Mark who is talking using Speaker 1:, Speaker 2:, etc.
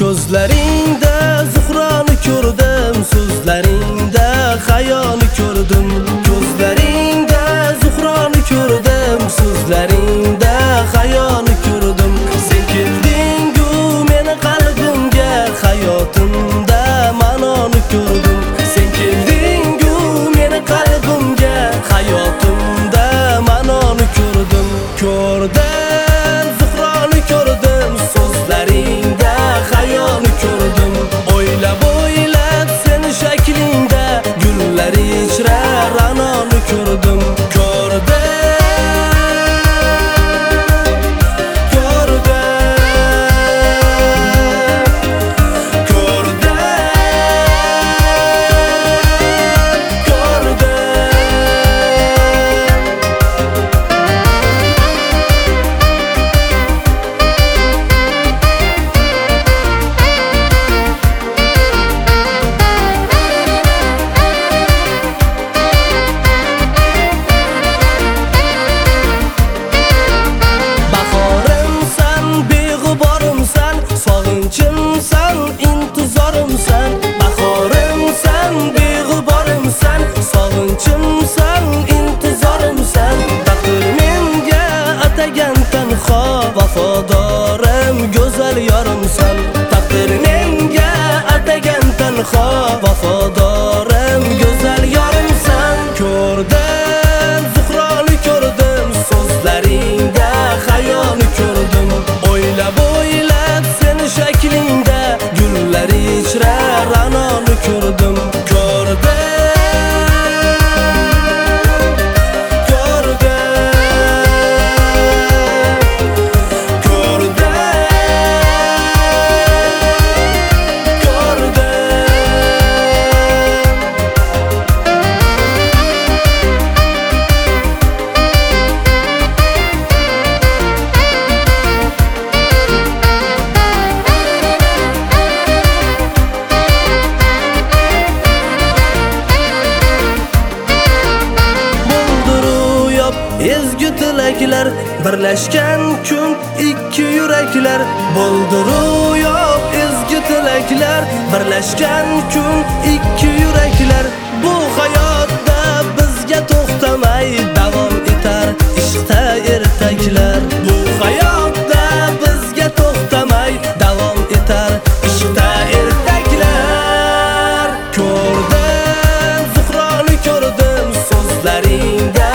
Speaker 1: Ko'zlaringda zuhroni ko'rdim, so'zlaringda hayoni ko'rdim. Ko'zlaringda zuhroni ko'rdim, so'zlaringda hayoni ko'rdim. Sen kelding-ku meni qalbimga, hayotimda ma'noni ko'rdim. Sen kelding-ku meni qalbimga, hayotimda ma'noni ko'rdim. Ko'rdim zuhroni ko'rdim, so'zlaringda hayoni ko'rdim. O'ylab seni shaklingda, gullar ichra ra'noni ko'rdim. Sog'inchimsan, intizorimsan, bahorimsan, beg'uborimsan. Sog'inchimsan, intizorimsan, taqdir menga atagan tanho, vafodorim, go'zal yorimsan. Taqdir menga atagan tanho, vafodorim, go'zal yorimsan. Ko'rdim zuhroni ko'rdim, so'zlaringda hayoni ko'rdim. O'ylab seni shaklingda, gullar ichra ra'noni ko'rdim. Ezgu tilaklar, birlashgan kun ikki yuraklar. Bo'ldiru yo'q ezgu tilaklar, birlashgan kun ikki yuraklar. Bu hayotda bizga to'xtamay davom etar ishqda ertaklar. Bu hayotda bizga to'xtamay davom etar ishqda ertaklar. Ko'rdim zuhroni ko'rdim, so'zlaringda